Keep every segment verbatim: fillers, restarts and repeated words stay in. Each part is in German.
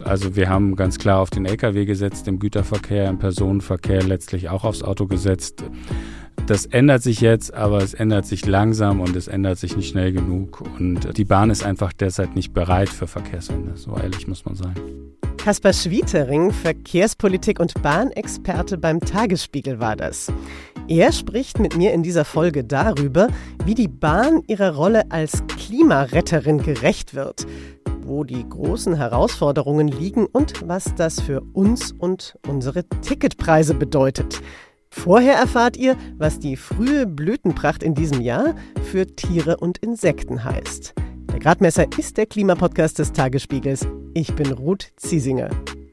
Also wir haben ganz klar auf den L K W gesetzt, im Güterverkehr, im Personenverkehr letztlich auch aufs Auto gesetzt. Das ändert sich jetzt, aber es ändert sich langsam und es ändert sich nicht schnell genug. Und die Bahn ist einfach derzeit nicht bereit für Verkehrswende. So ehrlich muss man sein. Kaspar Schwietering, Verkehrspolitik- und Bahnexperte beim Tagesspiegel war das. Er spricht mit mir in dieser Folge darüber, wie die Bahn ihrer Rolle als Klimaretterin gerecht wird, wo die großen Herausforderungen liegen und was das für uns und unsere Ticketpreise bedeutet. Vorher erfahrt ihr, was die frühe Blütenpracht in diesem Jahr für Tiere und Insekten heißt. Der Gradmesser ist der Klimapodcast des Tagesspiegels. Ich bin Ruth Ziesinger.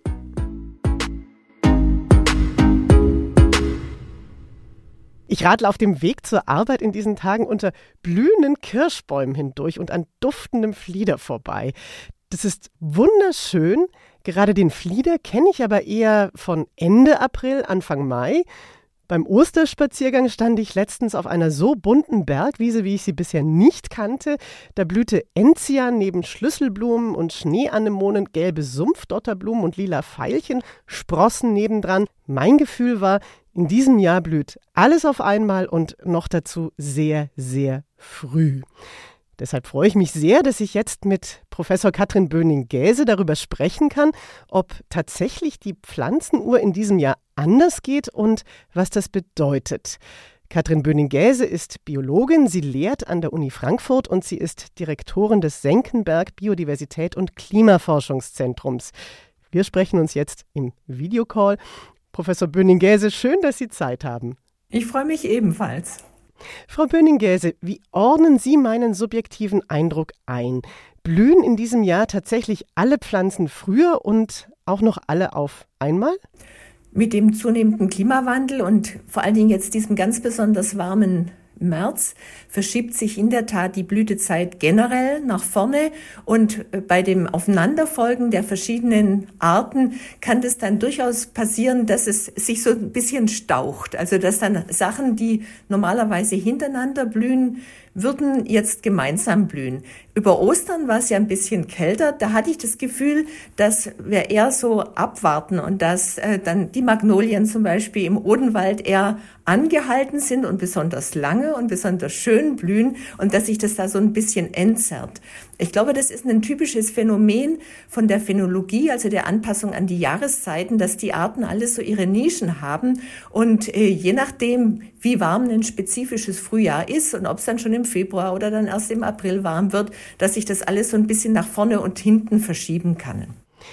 Ich radle auf dem Weg zur Arbeit in diesen Tagen unter blühenden Kirschbäumen hindurch und an duftendem Flieder vorbei. Das ist wunderschön. Gerade den Flieder kenne ich aber eher von Ende April, Anfang Mai. Beim Osterspaziergang stand ich letztens auf einer so bunten Bergwiese, wie ich sie bisher nicht kannte. Da blühte Enzian neben Schlüsselblumen und Schneeanemonen, gelbe Sumpfdotterblumen und lila Veilchen sprossen nebendran. Mein Gefühl war, in diesem Jahr blüht alles auf einmal und noch dazu sehr, sehr früh. Deshalb freue ich mich sehr, dass ich jetzt mit Professor Katrin Böning-Gäse darüber sprechen kann, ob tatsächlich die Pflanzenuhr in diesem Jahr anders geht und was das bedeutet. Katrin Böning-Gäse ist Biologin, sie lehrt an der Uni Frankfurt und sie ist Direktorin des Senckenberg Biodiversität- und Klimaforschungszentrums. Wir sprechen uns jetzt im Videocall. Professor Böning-Gäse, schön, dass Sie Zeit haben. Ich freue mich ebenfalls. Frau Böning-Gäse, wie ordnen Sie meinen subjektiven Eindruck ein? Blühen in diesem Jahr tatsächlich alle Pflanzen früher und auch noch alle auf einmal? Mit dem zunehmenden Klimawandel und vor allen Dingen jetzt diesem ganz besonders warmen März verschiebt sich in der Tat die Blütezeit generell nach vorne und bei dem Aufeinanderfolgen der verschiedenen Arten kann es dann durchaus passieren, dass es sich so ein bisschen staucht. Also dass dann Sachen, die normalerweise hintereinander blühen, würden jetzt gemeinsam blühen. Über Ostern war es ja ein bisschen kälter. Da hatte ich das Gefühl, dass wir eher so abwarten und dass äh, dann die Magnolien zum Beispiel im Odenwald eher angehalten sind und besonders lange und besonders schön blühen und dass sich das da so ein bisschen entzerrt. Ich glaube, das ist ein typisches Phänomen von der Phänologie, also der Anpassung an die Jahreszeiten, dass die Arten alle so ihre Nischen haben und äh, je nachdem, wie warm ein spezifisches Frühjahr ist und ob es dann schon im Februar oder dann erst im April warm wird, dass sich das alles so ein bisschen nach vorne und hinten verschieben kann.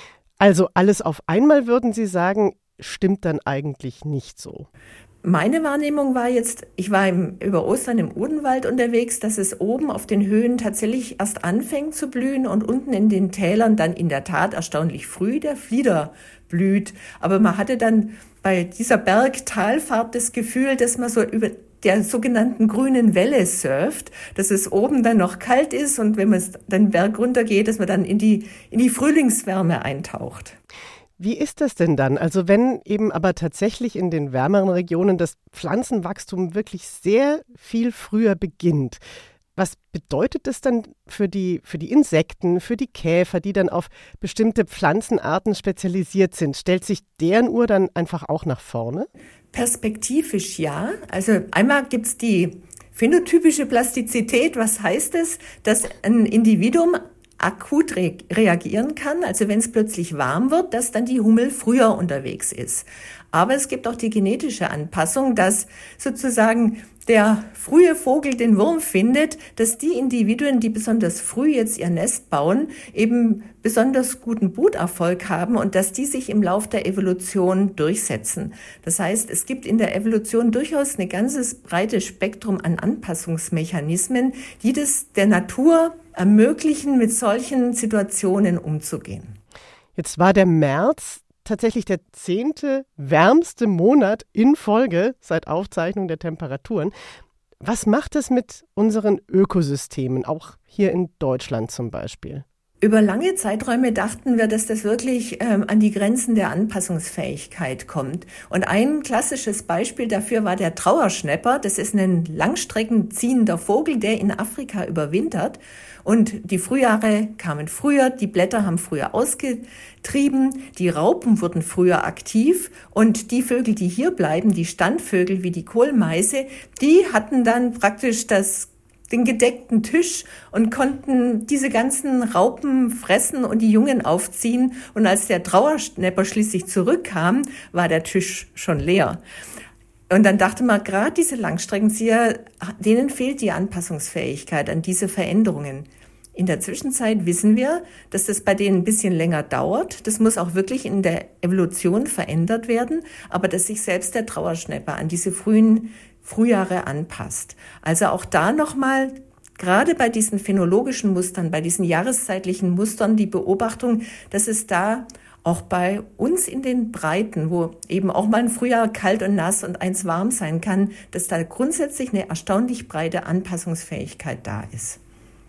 Also alles auf einmal, würden Sie sagen, stimmt dann eigentlich nicht so? Meine Wahrnehmung war jetzt, ich war im, über Ostern im Odenwald unterwegs, dass es oben auf den Höhen tatsächlich erst anfängt zu blühen und unten in den Tälern dann in der Tat erstaunlich früh der Flieder blüht. Aber man hatte dann bei dieser Bergtalfahrt das Gefühl, dass man so über der sogenannten grünen Welle surft, dass es oben dann noch kalt ist und wenn man den Berg runtergeht, dass man dann in die, in die Frühlingswärme eintaucht. Wie ist das denn dann? Also wenn eben aber tatsächlich in den wärmeren Regionen das Pflanzenwachstum wirklich sehr viel früher beginnt, was bedeutet das dann für die, für die Insekten, für die Käfer, die dann auf bestimmte Pflanzenarten spezialisiert sind? Stellt sich deren Uhr dann einfach auch nach vorne? Perspektivisch ja. Also einmal gibt es die phänotypische Plastizität. Was heißt es? Dass ein Individuum akut re- reagieren kann, also wenn es plötzlich warm wird, dass dann die Hummel früher unterwegs ist. Aber es gibt auch die genetische Anpassung, dass sozusagen der frühe Vogel den Wurm findet, dass die Individuen, die besonders früh jetzt ihr Nest bauen, eben besonders guten Bruterfolg haben und dass die sich im Lauf der Evolution durchsetzen. Das heißt, es gibt in der Evolution durchaus ein ganzes breites Spektrum an Anpassungsmechanismen, die das der Natur ermöglichen, mit solchen Situationen umzugehen. Jetzt war der März tatsächlich der zehnte wärmste Monat in Folge seit Aufzeichnung der Temperaturen. Was macht es mit unseren Ökosystemen, auch hier in Deutschland zum Beispiel? Über lange Zeiträume dachten wir, dass das wirklich ähm, an die Grenzen der Anpassungsfähigkeit kommt. Und ein klassisches Beispiel dafür war der Trauerschnäpper. Das ist ein langstreckenziehender Vogel, der in Afrika überwintert. Und die Frühjahre kamen früher, die Blätter haben früher ausgetrieben, die Raupen wurden früher aktiv und die Vögel, die hier bleiben, die Standvögel wie die Kohlmeise, die hatten dann praktisch das den gedeckten Tisch und konnten diese ganzen Raupen fressen und die Jungen aufziehen. Und als der Trauerschnäpper schließlich zurückkam, war der Tisch schon leer. Und dann dachte man, gerade diese Langstreckenzieher, denen fehlt die Anpassungsfähigkeit an diese Veränderungen. In der Zwischenzeit wissen wir, dass das bei denen ein bisschen länger dauert. Das muss auch wirklich in der Evolution verändert werden, aber dass sich selbst der Trauerschnäpper an diese frühen Frühjahre anpasst. Also auch da nochmal, gerade bei diesen phänologischen Mustern, bei diesen jahreszeitlichen Mustern, die Beobachtung, dass es da auch bei uns in den Breiten, wo eben auch mal ein Frühjahr kalt und nass und eins warm sein kann, dass da grundsätzlich eine erstaunlich breite Anpassungsfähigkeit da ist.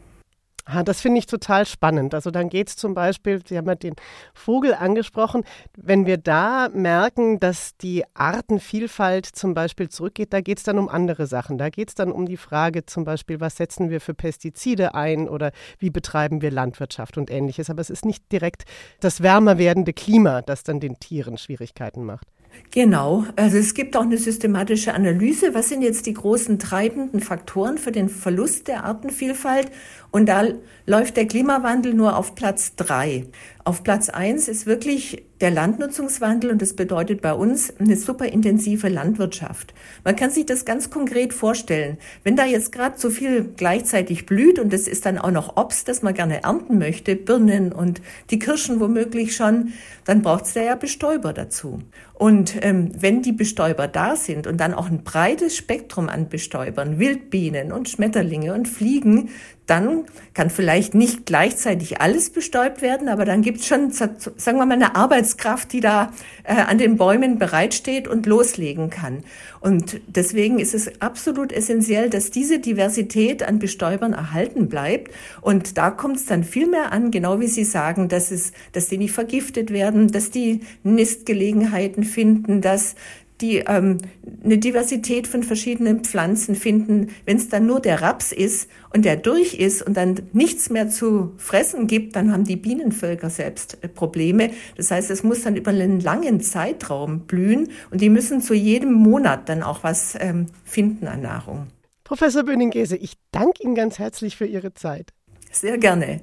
Ah, das finde ich total spannend. Also dann geht es zum Beispiel, Sie haben ja den Vogel angesprochen, wenn wir da merken, dass die Artenvielfalt zum Beispiel zurückgeht, da geht es dann um andere Sachen. Da geht es dann um die Frage zum Beispiel, was setzen wir für Pestizide ein oder wie betreiben wir Landwirtschaft und Ähnliches. Aber es ist nicht direkt das wärmer werdende Klima, das dann den Tieren Schwierigkeiten macht. Genau, also es gibt auch eine systematische Analyse, was sind jetzt die großen treibenden Faktoren für den Verlust der Artenvielfalt, und da läuft der Klimawandel nur auf Platz drei. Auf Platz eins ist wirklich der Landnutzungswandel, und das bedeutet bei uns eine superintensive Landwirtschaft. Man kann sich das ganz konkret vorstellen, wenn da jetzt gerade so viel gleichzeitig blüht und das ist dann auch noch Obst, das man gerne ernten möchte, Birnen und die Kirschen womöglich schon, dann braucht es da ja Bestäuber dazu. Und ähm, wenn die Bestäuber da sind und dann auch ein breites Spektrum an Bestäubern, Wildbienen und Schmetterlinge und Fliegen, dann kann vielleicht nicht gleichzeitig alles bestäubt werden, aber dann gibt es schon, sagen wir mal, eine Arbeitskraft, die da äh, an den Bäumen bereitsteht und loslegen kann. Und deswegen ist es absolut essentiell, dass diese Diversität an Bestäubern erhalten bleibt. Und da kommt es dann viel mehr an, genau wie Sie sagen, dass es, dass die nicht vergiftet werden, dass die Nistgelegenheiten finden, dass die ähm, eine Diversität von verschiedenen Pflanzen finden. Wenn es dann nur der Raps ist und der durch ist und dann nichts mehr zu fressen gibt, dann haben die Bienenvölker selbst Probleme. Das heißt, es muss dann über einen langen Zeitraum blühen und die müssen zu jedem Monat dann auch was ähm, finden an Nahrung. Professor Böning-Gese, ich danke Ihnen ganz herzlich für Ihre Zeit. Sehr gerne.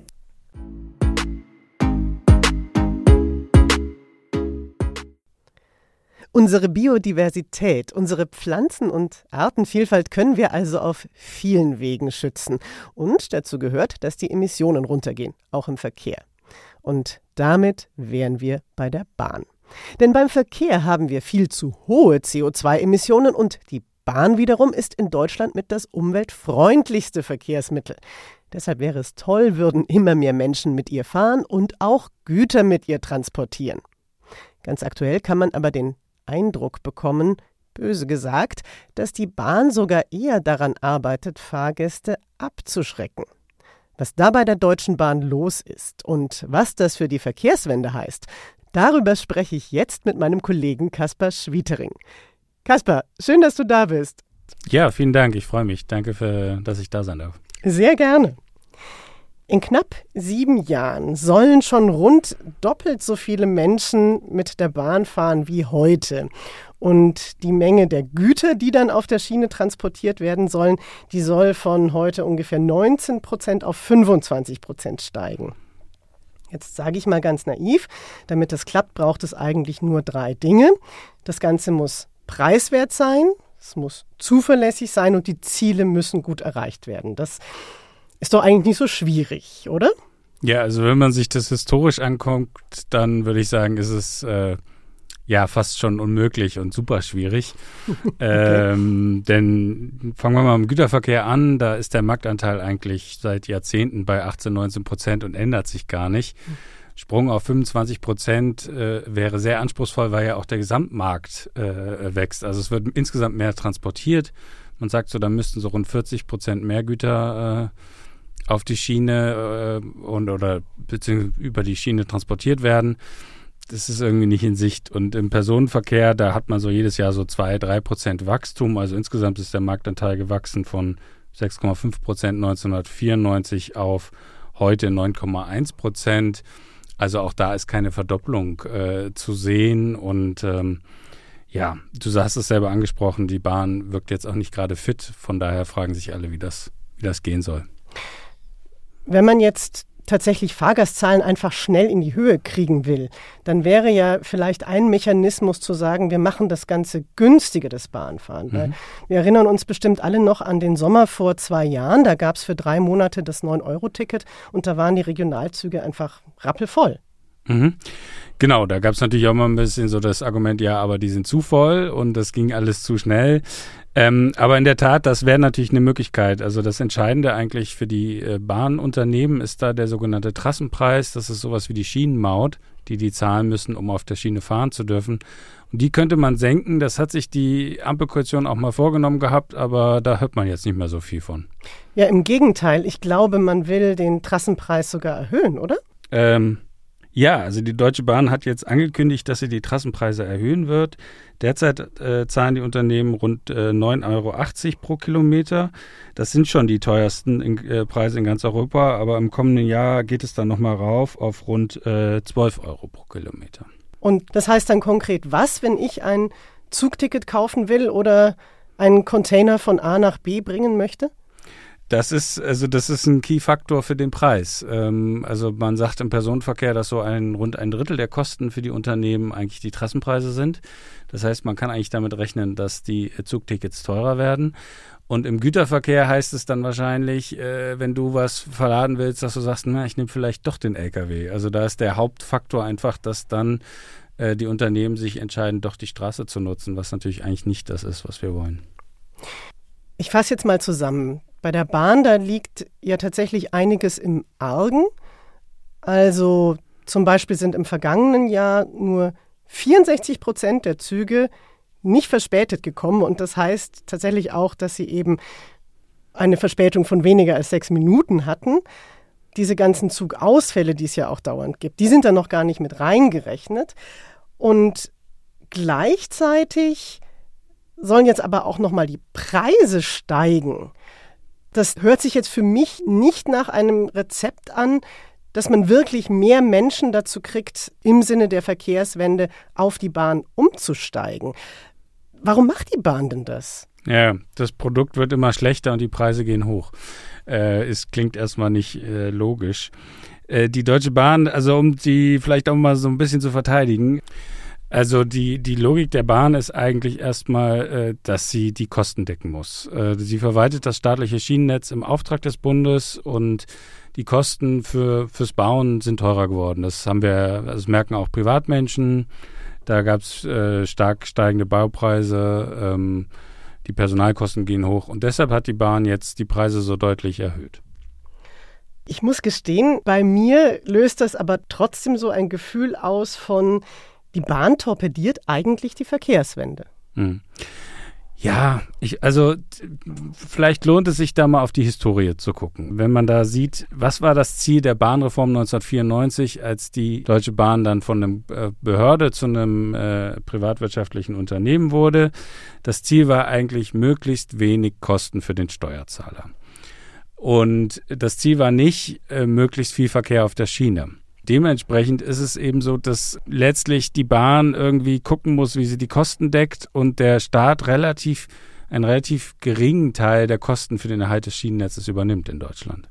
Unsere Biodiversität, unsere Pflanzen- und Artenvielfalt können wir also auf vielen Wegen schützen. Und dazu gehört, dass die Emissionen runtergehen, auch im Verkehr. Und damit wären wir bei der Bahn. Denn beim Verkehr haben wir viel zu hohe C O zwei Emissionen und die Bahn wiederum ist in Deutschland mit das umweltfreundlichste Verkehrsmittel. Deshalb wäre es toll, würden immer mehr Menschen mit ihr fahren und auch Güter mit ihr transportieren. Ganz aktuell kann man aber den Eindruck bekommen, böse gesagt, dass die Bahn sogar eher daran arbeitet, Fahrgäste abzuschrecken. Was da bei der Deutschen Bahn los ist und was das für die Verkehrswende heißt, darüber spreche ich jetzt mit meinem Kollegen Kaspar Schwietering. Kaspar, schön, dass du da bist. Ja, vielen Dank. Ich freue mich. Danke, für, dass ich da sein darf. Sehr gerne. In knapp sieben Jahren sollen schon rund doppelt so viele Menschen mit der Bahn fahren wie heute. Und die Menge der Güter, die dann auf der Schiene transportiert werden sollen, die soll von heute ungefähr neunzehn Prozent auf fünfundzwanzig Prozent steigen. Jetzt sage ich mal ganz naiv, damit das klappt, braucht es eigentlich nur drei Dinge. Das Ganze muss preiswert sein, es muss zuverlässig sein und die Ziele müssen gut erreicht werden. Das ist doch eigentlich nicht so schwierig, oder? Ja, also wenn man sich das historisch anguckt, dann würde ich sagen, ist es äh, ja fast schon unmöglich und super schwierig. okay. ähm, denn fangen wir mal im Güterverkehr an, da ist der Marktanteil eigentlich seit Jahrzehnten bei achtzehn, neunzehn Prozent und ändert sich gar nicht. Sprung auf fünfundzwanzig Prozent äh, wäre sehr anspruchsvoll, weil ja auch der Gesamtmarkt äh, wächst. Also es wird insgesamt mehr transportiert. Man sagt so, da müssten so rund vierzig Prozent mehr Güter äh, auf die Schiene äh, und oder beziehungsweise über die Schiene transportiert werden. Das ist irgendwie nicht in Sicht. Und im Personenverkehr, da hat man so jedes Jahr so zwei, drei Prozent Wachstum. Also insgesamt ist der Marktanteil gewachsen von sechs Komma fünf Prozent neunzehnhundertvierundneunzig auf heute neun Komma eins Prozent. Also auch da ist keine Verdopplung äh, zu sehen. Und ähm, ja, du hast es selber angesprochen, die Bahn wirkt jetzt auch nicht gerade fit. Von daher fragen sich alle, wie das, wie das gehen soll. Wenn man jetzt tatsächlich Fahrgastzahlen einfach schnell in die Höhe kriegen will, dann wäre ja vielleicht ein Mechanismus zu sagen, wir machen das Ganze günstiger, das Bahnfahren. Mhm. Wir erinnern uns bestimmt alle noch an den Sommer vor zwei Jahren. Da gab es für drei Monate das neun Euro Ticket und da waren die Regionalzüge einfach rappelvoll. Mhm. Genau, da gab es natürlich auch mal ein bisschen so das Argument, ja, aber die sind zu voll und das ging alles zu schnell. Ähm, aber in der Tat, das wäre natürlich eine Möglichkeit. Also das Entscheidende eigentlich für die äh, Bahnunternehmen ist da der sogenannte Trassenpreis. Das ist sowas wie die Schienenmaut, die die zahlen müssen, um auf der Schiene fahren zu dürfen. Und die könnte man senken. Das hat sich die Ampelkoalition auch mal vorgenommen gehabt, aber da hört man jetzt nicht mehr so viel von. Ja, im Gegenteil. Ich glaube, man will den Trassenpreis sogar erhöhen, oder? Ähm, Ja, also die Deutsche Bahn hat jetzt angekündigt, dass sie die Trassenpreise erhöhen wird. Derzeit äh, zahlen die Unternehmen rund äh, neun Euro achtzig pro Kilometer. Das sind schon die teuersten in, äh, Preise in ganz Europa, aber im kommenden Jahr geht es dann nochmal rauf auf rund äh, zwölf Euro pro Kilometer. Und das heißt dann konkret was, wenn ich ein Zugticket kaufen will oder einen Container von A nach B bringen möchte? Das ist, also das ist ein Key-Faktor für den Preis. Ähm, also man sagt im Personenverkehr, dass so ein rund ein Drittel der Kosten für die Unternehmen eigentlich die Trassenpreise sind. Das heißt, man kann eigentlich damit rechnen, dass die Zugtickets teurer werden. Und im Güterverkehr heißt es dann wahrscheinlich, äh, wenn du was verladen willst, dass du sagst, na, ich nehme vielleicht doch den L K W. Also da ist der Hauptfaktor einfach, dass dann äh, die Unternehmen sich entscheiden, doch die Straße zu nutzen, was natürlich eigentlich nicht das ist, was wir wollen. Ich fasse jetzt mal zusammen. Bei der Bahn, da liegt ja tatsächlich einiges im Argen. Also zum Beispiel sind im vergangenen Jahr nur vierundsechzig Prozent der Züge nicht verspätet gekommen. Und das heißt tatsächlich auch, dass sie eben eine Verspätung von weniger als sechs Minuten hatten. Diese ganzen Zugausfälle, die es ja auch dauernd gibt, die sind da noch gar nicht mit reingerechnet. Und gleichzeitig sollen jetzt aber auch nochmal die Preise steigen. Das hört sich jetzt für mich nicht nach einem Rezept an, dass man wirklich mehr Menschen dazu kriegt, im Sinne der Verkehrswende auf die Bahn umzusteigen. Warum macht die Bahn denn das? Ja, das Produkt wird immer schlechter und die Preise gehen hoch. Äh, es klingt erstmal nicht äh, logisch. Äh, die Deutsche Bahn, also um die vielleicht auch mal so ein bisschen zu verteidigen, also die, die Logik der Bahn ist eigentlich erstmal, äh, dass sie die Kosten decken muss. Äh, sie verwaltet das staatliche Schienennetz im Auftrag des Bundes und die Kosten für, fürs Bauen sind teurer geworden. Das haben wir, das merken auch Privatmenschen. Da gab es äh, stark steigende Baupreise, ähm, die Personalkosten gehen hoch und deshalb hat die Bahn jetzt die Preise so deutlich erhöht. Ich muss gestehen, bei mir löst das aber trotzdem so ein Gefühl aus von, die Bahn torpediert eigentlich die Verkehrswende. Hm. Ja, ich, also vielleicht lohnt es sich da mal auf die Historie zu gucken. Wenn man da sieht, was war das Ziel der Bahnreform neunzehnhundertvierundneunzig, als die Deutsche Bahn dann von einer äh, Behörde zu einem äh, privatwirtschaftlichen Unternehmen wurde. Das Ziel war eigentlich möglichst wenig Kosten für den Steuerzahler. Und das Ziel war nicht äh, möglichst viel Verkehr auf der Schiene. Dementsprechend ist es eben so, dass letztlich die Bahn irgendwie gucken muss, wie sie die Kosten deckt und der Staat relativ einen relativ geringen Teil der Kosten für den Erhalt des Schienennetzes übernimmt in Deutschland.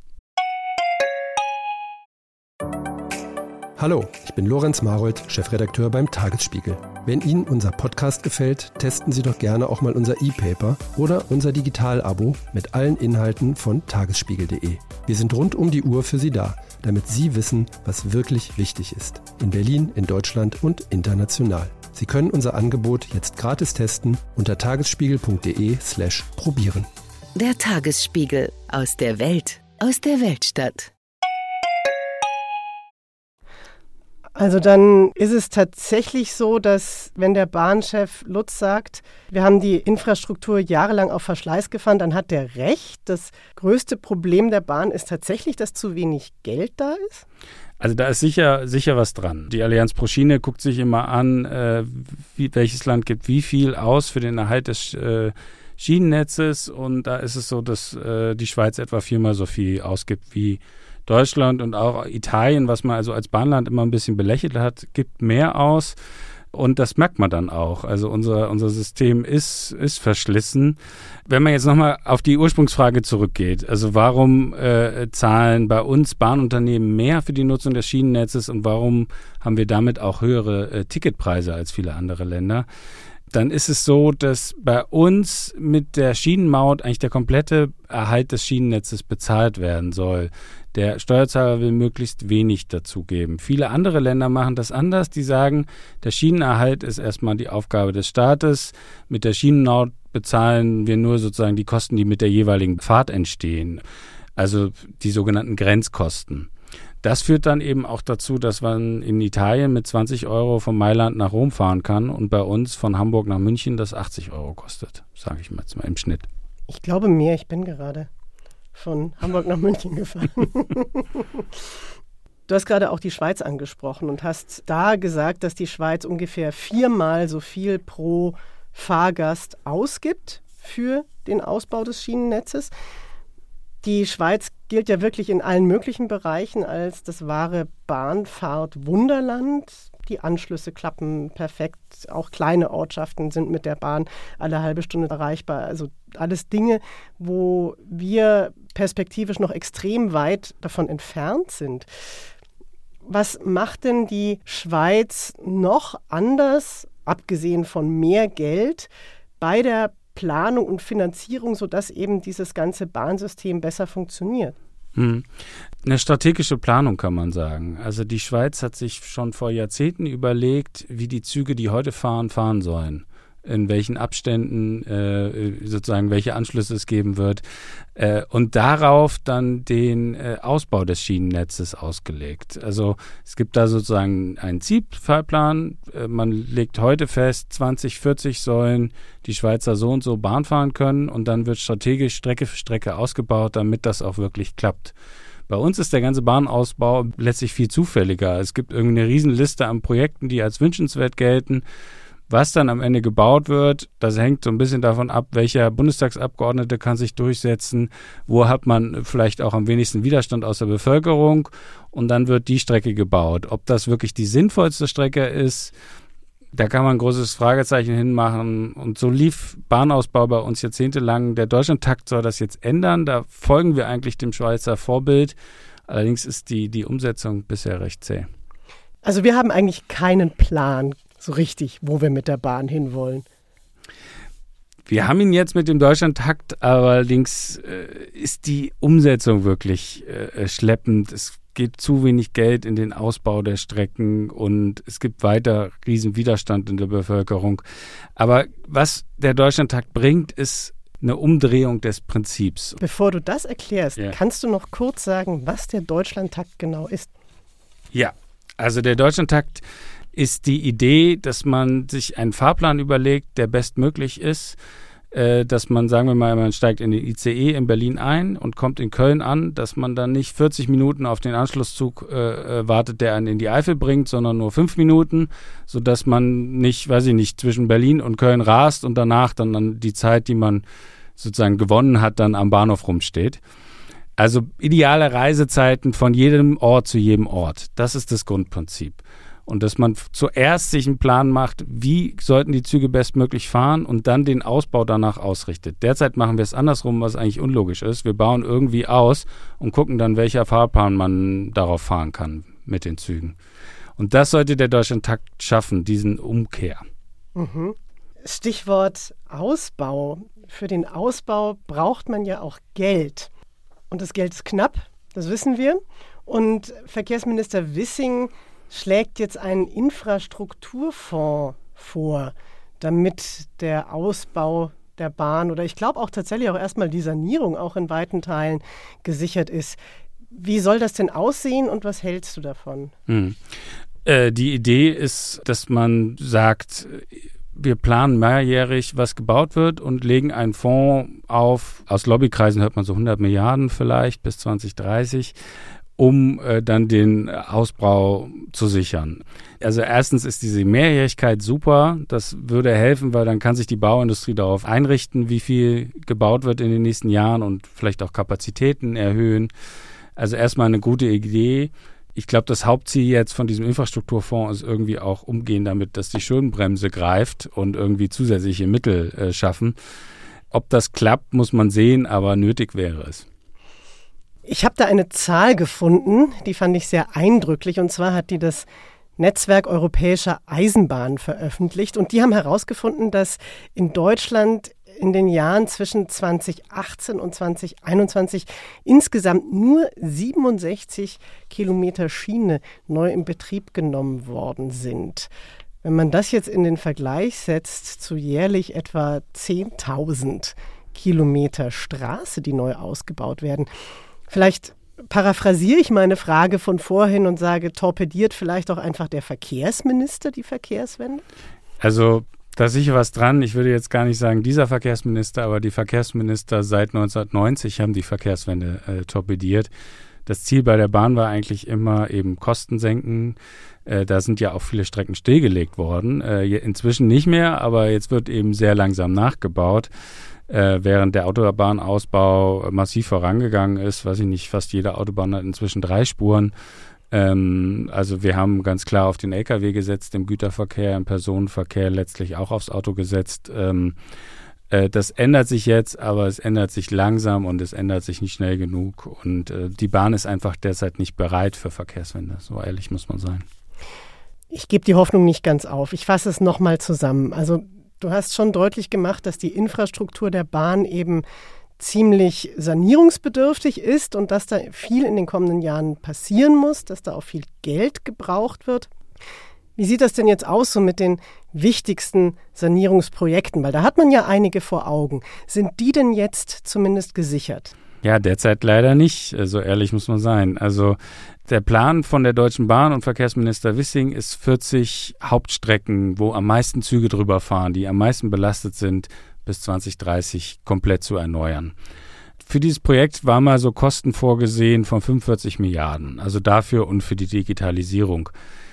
Hallo, ich bin Lorenz Marold, Chefredakteur beim Tagesspiegel. Wenn Ihnen unser Podcast gefällt, testen Sie doch gerne auch mal unser E-Paper oder unser Digital-Abo mit allen Inhalten von tagesspiegel punkt de. Wir sind rund um die Uhr für Sie da, damit Sie wissen, was wirklich wichtig ist. In Berlin, in Deutschland und international. Sie können unser Angebot jetzt gratis testen unter tagesspiegel punkt de slash probieren. Der Tagesspiegel. Aus der Welt. Aus der Weltstadt. Also dann ist es tatsächlich so, dass wenn der Bahnchef Lutz sagt, wir haben die Infrastruktur jahrelang auf Verschleiß gefahren, dann hat der recht. Das größte Problem der Bahn ist tatsächlich, dass zu wenig Geld da ist? Also da ist sicher, sicher was dran. Die Allianz pro Schiene guckt sich immer an, äh, wie, welches Land gibt wie viel aus für den Erhalt des äh, Schienennetzes. Und da ist es so, dass äh, die Schweiz etwa viermal so viel ausgibt wie Deutschland, und auch Italien, was man also als Bahnland immer ein bisschen belächelt hat, gibt mehr aus. Und das merkt man dann auch. Also unser, unser System ist, ist verschlissen. Wenn man jetzt nochmal auf die Ursprungsfrage zurückgeht, also warum äh, zahlen bei uns Bahnunternehmen mehr für die Nutzung des Schienennetzes und warum haben wir damit auch höhere äh, Ticketpreise als viele andere Länder? Dann ist es so, dass bei uns mit der Schienenmaut eigentlich der komplette Erhalt des Schienennetzes bezahlt werden soll. Der Steuerzahler will möglichst wenig dazugeben. Viele andere Länder machen das anders. Die sagen, der Schienenerhalt ist erstmal die Aufgabe des Staates. Mit der Schienenmaut bezahlen wir nur sozusagen die Kosten, die mit der jeweiligen Fahrt entstehen. Also die sogenannten Grenzkosten. Das führt dann eben auch dazu, dass man in Italien mit zwanzig Euro von Mailand nach Rom fahren kann und bei uns von Hamburg nach München das achtzig Euro kostet, sage ich mal jetzt mal im Schnitt. Ich glaube mehr, ich bin gerade von Hamburg nach München gefahren. Du hast gerade auch die Schweiz angesprochen und hast da gesagt, dass die Schweiz ungefähr viermal so viel pro Fahrgast ausgibt für den Ausbau des Schienennetzes. Die Schweiz gilt ja wirklich in allen möglichen Bereichen als das wahre Bahnfahrt-Wunderland. Die Anschlüsse klappen perfekt. Auch kleine Ortschaften sind mit der Bahn alle halbe Stunde erreichbar. Also alles Dinge, wo wir perspektivisch noch extrem weit davon entfernt sind. Was macht denn die Schweiz noch anders, abgesehen von mehr Geld, bei der Planung und Finanzierung, sodass eben dieses ganze Bahnsystem besser funktioniert? Hm. Eine strategische Planung, kann man sagen. Also die Schweiz hat sich schon vor Jahrzehnten überlegt, wie die Züge, die heute fahren, fahren sollen. In welchen Abständen äh, sozusagen welche Anschlüsse es geben wird. Äh, und darauf dann den äh, Ausbau des Schienennetzes ausgelegt. Also es gibt da sozusagen einen Zielfahrplan. Äh, man legt heute fest, zwanzig vierzig sollen die Schweizer so und so Bahn fahren können. Und dann wird strategisch Strecke für Strecke ausgebaut, damit das auch wirklich klappt. Bei uns ist der ganze Bahnausbau letztlich viel zufälliger. Es gibt irgendwie eine Riesenliste an Projekten, die als wünschenswert gelten. Was dann am Ende gebaut wird, das hängt so ein bisschen davon ab, welcher Bundestagsabgeordnete kann sich durchsetzen, wo hat man vielleicht auch am wenigsten Widerstand aus der Bevölkerung, und dann wird die Strecke gebaut. Ob das wirklich die sinnvollste Strecke ist, da kann man ein großes Fragezeichen hinmachen, und so lief Bahnausbau bei uns jahrzehntelang. Der Deutschlandtakt soll das jetzt ändern, da folgen wir eigentlich dem Schweizer Vorbild, allerdings ist die, die Umsetzung bisher recht zäh. Also wir haben eigentlich keinen Plan so richtig, wo wir mit der Bahn hinwollen. Wir haben ihn jetzt mit dem Deutschlandtakt, allerdings äh, ist die Umsetzung wirklich äh, schleppend. Es geht zu wenig Geld in den Ausbau der Strecken und es gibt weiter riesen Widerstand in der Bevölkerung. Aber was der Deutschlandtakt bringt, ist eine Umdrehung des Prinzips. Bevor du das erklärst, ja. Kannst du noch kurz sagen, was der Deutschlandtakt genau ist? Ja, also der Deutschlandtakt ist die Idee, dass man sich einen Fahrplan überlegt, der bestmöglich ist, äh, dass man, sagen wir mal, man steigt in den I C E in Berlin ein und kommt in Köln an, dass man dann nicht vierzig Minuten auf den Anschlusszug äh, wartet, der einen in die Eifel bringt, sondern nur fünf Minuten, sodass man nicht, weiß ich nicht, zwischen Berlin und Köln rast und danach dann, dann die Zeit, die man sozusagen gewonnen hat, dann am Bahnhof rumsteht. Also ideale Reisezeiten von jedem Ort zu jedem Ort. Das ist das Grundprinzip. Und dass man zuerst sich einen Plan macht, wie sollten die Züge bestmöglich fahren und dann den Ausbau danach ausrichtet. Derzeit machen wir es andersrum, was eigentlich unlogisch ist. Wir bauen irgendwie aus und gucken dann, welcher Fahrplan man darauf fahren kann mit den Zügen. Und das sollte der Deutschlandtakt schaffen, diesen Umkehr. Mhm. Stichwort Ausbau. Für den Ausbau braucht man ja auch Geld. Und das Geld ist knapp, das wissen wir. Und Verkehrsminister Wissing schlägt jetzt einen Infrastrukturfonds vor, damit der Ausbau der Bahn oder ich glaube auch tatsächlich auch erstmal die Sanierung auch in weiten Teilen gesichert ist. Wie soll das denn aussehen und was hältst du davon? Hm. Äh, die Idee ist, dass man sagt, wir planen mehrjährig, was gebaut wird und legen einen Fonds auf, aus Lobbykreisen hört man so hundert Milliarden vielleicht bis zwanzig dreißig, um äh, dann den Ausbau zu sichern. Also erstens ist diese Mehrjährigkeit super, das würde helfen, weil dann kann sich die Bauindustrie darauf einrichten, wie viel gebaut wird in den nächsten Jahren und vielleicht auch Kapazitäten erhöhen. Also erstmal eine gute Idee. Ich glaube, das Hauptziel jetzt von diesem Infrastrukturfonds ist irgendwie auch umgehen damit, dass die Schuldenbremse greift und irgendwie zusätzliche Mittel äh, schaffen. Ob das klappt, muss man sehen, aber nötig wäre es. Ich habe da eine Zahl gefunden, die fand ich sehr eindrücklich. Und zwar hat die das Netzwerk Europäischer Eisenbahnen veröffentlicht. Und die haben herausgefunden, dass in Deutschland in den Jahren zwischen zwanzig achtzehn und zwanzig einundzwanzig insgesamt nur siebenundsechzig Kilometer Schiene neu in Betrieb genommen worden sind. Wenn man das jetzt in den Vergleich setzt zu jährlich etwa zehntausend Kilometer Straße, die neu ausgebaut werden, vielleicht paraphrasiere ich meine Frage von vorhin und sage, torpediert vielleicht auch einfach der Verkehrsminister die Verkehrswende? Also da ist sicher was dran. Ich würde jetzt gar nicht sagen, dieser Verkehrsminister, aber die Verkehrsminister seit neunzehnhundertneunzig haben die Verkehrswende äh, torpediert. Das Ziel bei der Bahn war eigentlich immer eben Kosten senken. Äh, da sind ja auch viele Strecken stillgelegt worden. Äh, inzwischen nicht mehr, aber jetzt wird eben sehr langsam nachgebaut. Äh, während der Autobahnausbau massiv vorangegangen ist, weiß ich nicht, fast jede Autobahn hat inzwischen drei Spuren. Ähm, also wir haben ganz klar auf den L K W gesetzt, im Güterverkehr, im Personenverkehr letztlich auch aufs Auto gesetzt. Ähm, äh, das ändert sich jetzt, aber es ändert sich langsam und es ändert sich nicht schnell genug. Und äh, die Bahn ist einfach derzeit nicht bereit für Verkehrswende. So ehrlich muss man sein. Ich gebe die Hoffnung nicht ganz auf. Ich fasse es nochmal zusammen. Also du hast schon deutlich gemacht, dass die Infrastruktur der Bahn eben ziemlich sanierungsbedürftig ist und dass da viel in den kommenden Jahren passieren muss, dass da auch viel Geld gebraucht wird. Wie sieht das denn jetzt aus so mit den wichtigsten Sanierungsprojekten? Weil da hat man ja einige vor Augen. Sind die denn jetzt zumindest gesichert? Ja, derzeit leider nicht, so ehrlich muss man sein. Also der Plan von der Deutschen Bahn und Verkehrsminister Wissing ist vierzig Hauptstrecken, wo am meisten Züge drüber fahren, die am meisten belastet sind, bis zwanzig dreißig komplett zu erneuern. Für dieses Projekt war mal so Kosten vorgesehen von fünfundvierzig Milliarden, also dafür und für die Digitalisierung.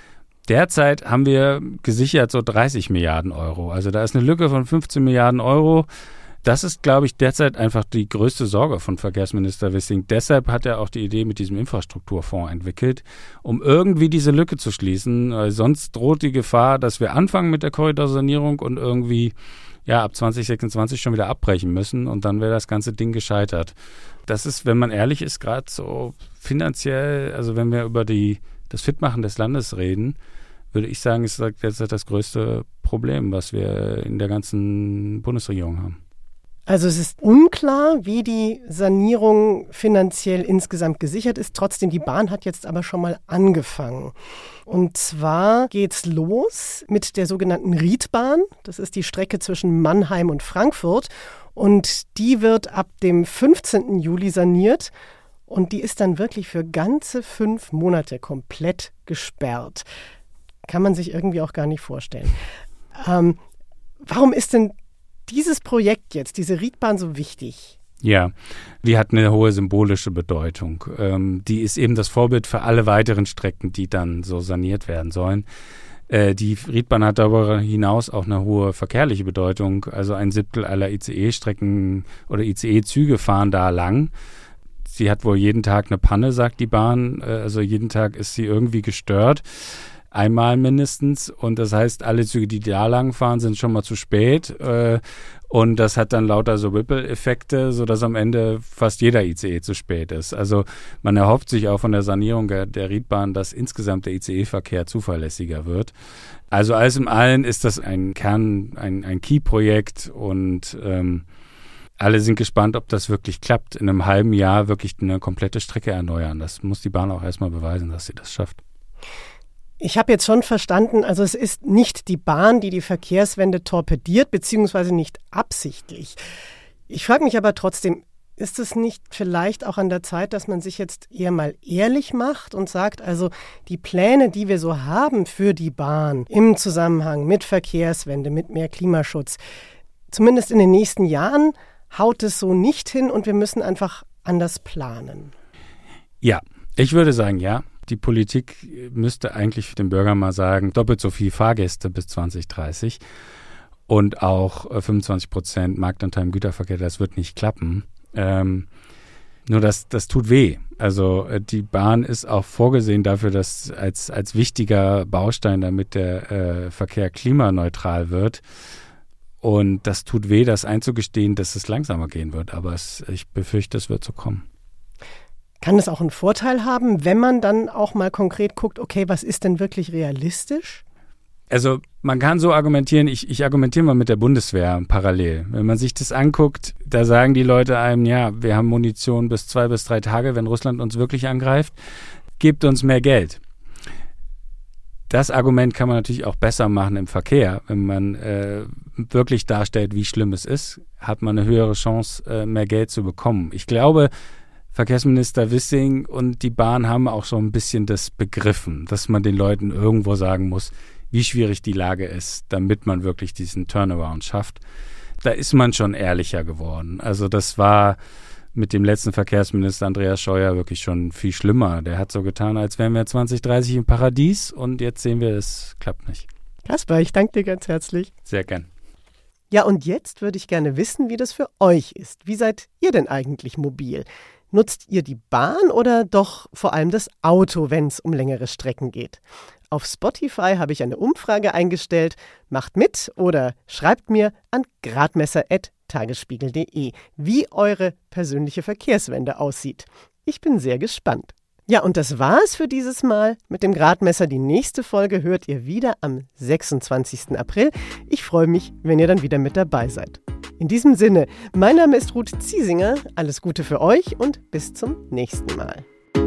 Derzeit haben wir gesichert so dreißig Milliarden Euro, also da ist eine Lücke von fünfzehn Milliarden Euro. Das ist, glaube ich, derzeit einfach die größte Sorge von Verkehrsminister Wissing. Deshalb hat er auch die Idee mit diesem Infrastrukturfonds entwickelt, um irgendwie diese Lücke zu schließen. Weil sonst droht die Gefahr, dass wir anfangen mit der Korridorsanierung und irgendwie ja ab zwanzig sechsundzwanzig schon wieder abbrechen müssen und dann wäre das ganze Ding gescheitert. Das ist, wenn man ehrlich ist, gerade so finanziell, also wenn wir über die das Fitmachen des Landes reden, würde ich sagen, ist derzeit das größte Problem, was wir in der ganzen Bundesregierung haben. Also es ist unklar, wie die Sanierung finanziell insgesamt gesichert ist. Trotzdem, die Bahn hat jetzt aber schon mal angefangen. Und zwar geht's los mit der sogenannten Riedbahn. Das ist die Strecke zwischen Mannheim und Frankfurt. Und die wird ab dem fünfzehnten Juli saniert. Und die ist dann wirklich für ganze fünf Monate komplett gesperrt. Kann man sich irgendwie auch gar nicht vorstellen. Ähm, warum ist denn dieses Projekt jetzt, diese Riedbahn, so wichtig? Ja, die hat eine hohe symbolische Bedeutung. Ähm, die ist eben das Vorbild für alle weiteren Strecken, die dann so saniert werden sollen. Äh, die Riedbahn hat darüber hinaus auch eine hohe verkehrliche Bedeutung. Also ein Siebtel aller I C E-Strecken oder I C E-Züge fahren da lang. Sie hat wohl jeden Tag eine Panne, sagt die Bahn. Äh, also jeden Tag ist sie irgendwie gestört. Einmal mindestens. Und das heißt, alle Züge, die da lang fahren, sind schon mal zu spät. Äh, und das hat dann lauter so Ripple-Effekte, sodass am Ende fast jeder I C E zu spät ist. Also man erhofft sich auch von der Sanierung der, der Riedbahn, dass insgesamt der I C E-Verkehr zuverlässiger wird. Also alles in allem ist das ein Kern, ein, ein Key-Projekt und ähm, alle sind gespannt, ob das wirklich klappt. In einem halben Jahr wirklich eine komplette Strecke erneuern. Das muss die Bahn auch erstmal beweisen, dass sie das schafft. Ich habe jetzt schon verstanden, also es ist nicht die Bahn, die die Verkehrswende torpediert, beziehungsweise nicht absichtlich. Ich frage mich aber trotzdem, Ist es nicht vielleicht auch an der Zeit, dass man sich jetzt eher mal ehrlich macht und sagt, also die Pläne, die wir so haben für die Bahn im Zusammenhang mit Verkehrswende, mit mehr Klimaschutz, zumindest in den nächsten Jahren haut es so nicht hin und wir müssen einfach anders planen? Ja, ich würde sagen, ja. Die Politik müsste eigentlich dem Bürger mal sagen, doppelt so viel Fahrgäste bis zwanzig dreißig und auch fünfundzwanzig Prozent Marktanteil im Güterverkehr, das wird nicht klappen. Ähm, nur das, das tut weh. Also äh, die Bahn ist auch vorgesehen dafür, dass als, als wichtiger Baustein, damit der äh, Verkehr klimaneutral wird. Und das tut weh, das einzugestehen, dass es langsamer gehen wird. Aber es, ich befürchte, es wird so kommen. Kann es auch einen Vorteil haben, wenn man dann auch mal konkret guckt, okay, was ist denn wirklich realistisch? Also man kann so argumentieren, ich, ich argumentiere mal mit der Bundeswehr parallel. Wenn man sich das anguckt, da sagen die Leute einem, ja, wir haben Munition bis zwei bis drei Tage, wenn Russland uns wirklich angreift, gebt uns mehr Geld. Das Argument kann man natürlich auch besser machen im Verkehr. Wenn man äh, wirklich darstellt, wie schlimm es ist, hat man eine höhere Chance, äh, mehr Geld zu bekommen. Ich glaube, Verkehrsminister Wissing und die Bahn haben auch so ein bisschen das begriffen, dass man den Leuten irgendwo sagen muss, wie schwierig die Lage ist, damit man wirklich diesen Turnaround schafft. Da ist man schon ehrlicher geworden. Also das war mit dem letzten Verkehrsminister Andreas Scheuer wirklich schon viel schlimmer. Der hat so getan, als wären wir zwanzig dreißig im Paradies und jetzt sehen wir, es klappt nicht. Kaspar, ich danke dir ganz herzlich. Sehr gern. Ja, und jetzt würde ich gerne wissen, wie das für euch ist. Wie seid ihr denn eigentlich mobil? Nutzt ihr die Bahn oder doch vor allem das Auto, wenn es um längere Strecken geht? Auf Spotify habe ich eine Umfrage eingestellt. Macht mit oder schreibt mir an gradmesser at tagesspiegel punkt de, wie eure persönliche Verkehrswende aussieht. Ich bin sehr gespannt. Ja, und das war's für dieses Mal mit dem Gradmesser. Die nächste Folge hört ihr wieder am sechsundzwanzigsten April. Ich freue mich, wenn ihr dann wieder mit dabei seid. In diesem Sinne, mein Name ist Ruth Ziesinger. Alles Gute für euch und bis zum nächsten Mal.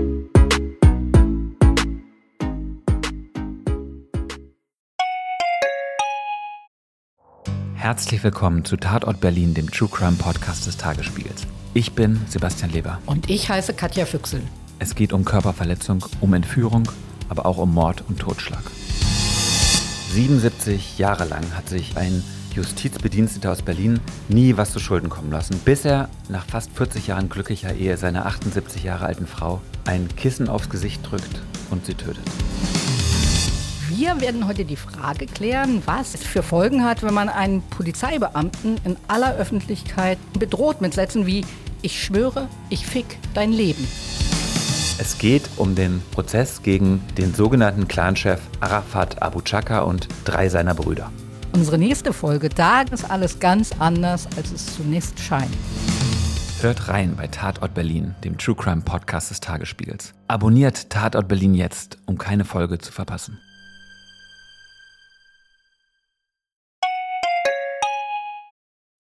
Herzlich willkommen zu Tatort Berlin, dem True Crime Podcast des Tagesspiegels. Ich bin Sebastian Leber. Und ich heiße Katja Füchsel. Es geht um Körperverletzung, um Entführung, aber auch um Mord und Totschlag. siebenundsiebzig Jahre lang hat sich ein Justizbediensteter aus Berlin nie was zu Schulden kommen lassen, bis er nach fast vierzig Jahren glücklicher Ehe seiner achtundsiebzig Jahre alten Frau ein Kissen aufs Gesicht drückt und sie tötet. Wir werden heute die Frage klären, was es für Folgen hat, wenn man einen Polizeibeamten in aller Öffentlichkeit bedroht mit Sätzen wie „Ich schwöre, ich fick dein Leben“. Es geht um den Prozess gegen den sogenannten Clanchef Arafat Abu Chaka und drei seiner Brüder. Unsere nächste Folge, da ist alles ganz anders, als es zunächst scheint. Hört rein bei Tatort Berlin, dem True Crime Podcast des Tagesspiegels. Abonniert Tatort Berlin jetzt, um keine Folge zu verpassen.